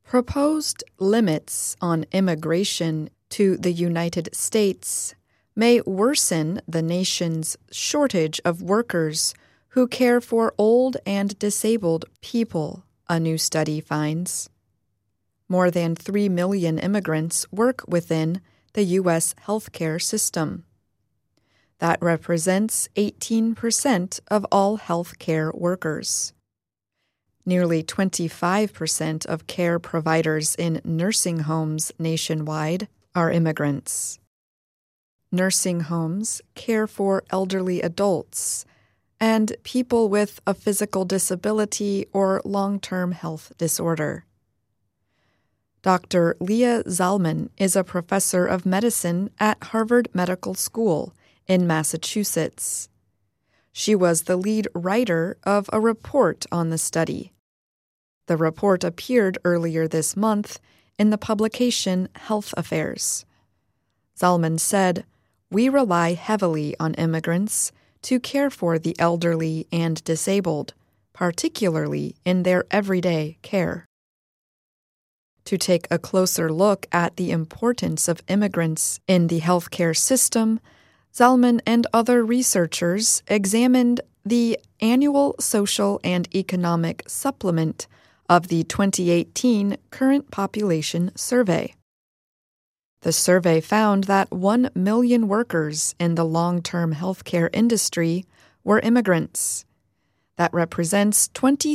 Proposed limits on immigration to the United States may worsen the nation's shortage of workers who care for old and disabled people, a new study finds. More than 3 million immigrants work within the U.S. healthcare system. That represents 18% of all healthcare workers. Nearly 25% of care providers in nursing homes nationwide are immigrants. Nursing homes care for elderly adults and people with a physical disability or long-term health disorder. Dr. Leah Zalman is a professor of medicine at Harvard Medical School in Massachusetts. She was the lead writer of a report on the study. The report appeared earlier this month in the publication Health Affairs. Zalman said, "We rely heavily on immigrants to care for the elderly and disabled, particularly in their everyday care." To take a closer look at the importance of immigrants in the healthcare system, Zalman and other researchers examined the Annual Social and Economic Supplement of the 2018 Current Population Survey. The survey found that 1 million workers in the long-term healthcare industry were immigrants. That represents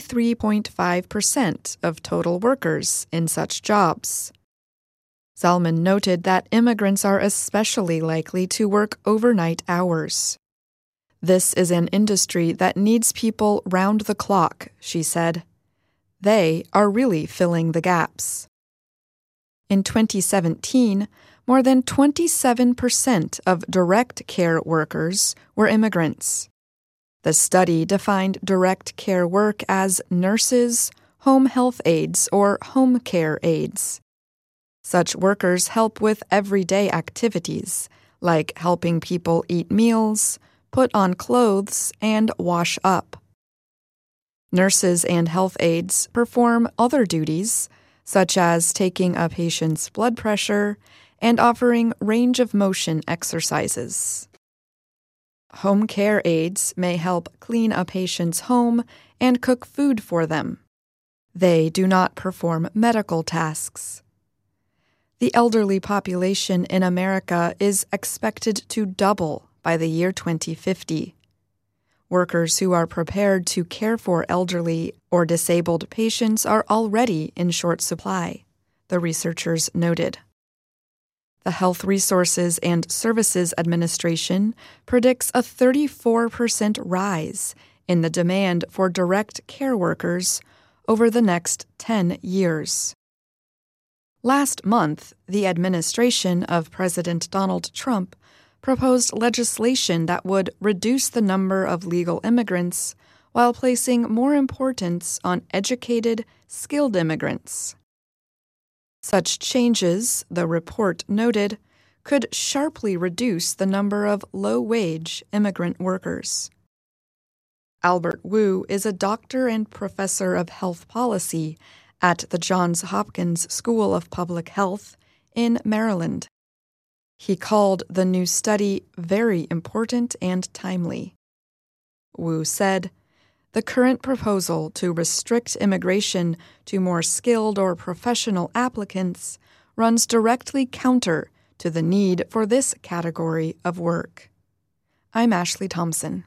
23.5% of total workers in such jobs. Zalman noted that immigrants are especially likely to work overnight hours. "This is an industry that needs people round the clock," she said. "They are really filling the gaps." In 2017, more than 27% of direct care workers were immigrants. The study defined direct care work as nurses, home health aides, or home care aides. Such workers help with everyday activities, like helping people eat meals, put on clothes, and wash up. Nurses and health aides perform other duties, such as taking a patient's blood pressure and offering range of motion exercises. Home care aides may help clean a patient's home and cook food for them. They do not perform medical tasks. The elderly population in America is expected to double by the year 2050. Workers who are prepared to care for elderly or disabled patients are already in short supply, the researchers noted. The Health Resources and Services Administration predicts a 34% rise in the demand for direct care workers over the next 10 years. Last month, the administration of President Donald Trump proposed legislation that would reduce the number of legal immigrants while placing more importance on educated, skilled immigrants. Such changes, the report noted, could sharply reduce the number of low-wage immigrant workers. Albert Wu is a doctor and professor of health policy at the Johns Hopkins School of Public Health in Maryland. He called the new study very important and timely. Wu said, "The current proposal to restrict immigration to more skilled or professional applicants runs directly counter to the need for this category of work." I'm Ashley Thompson.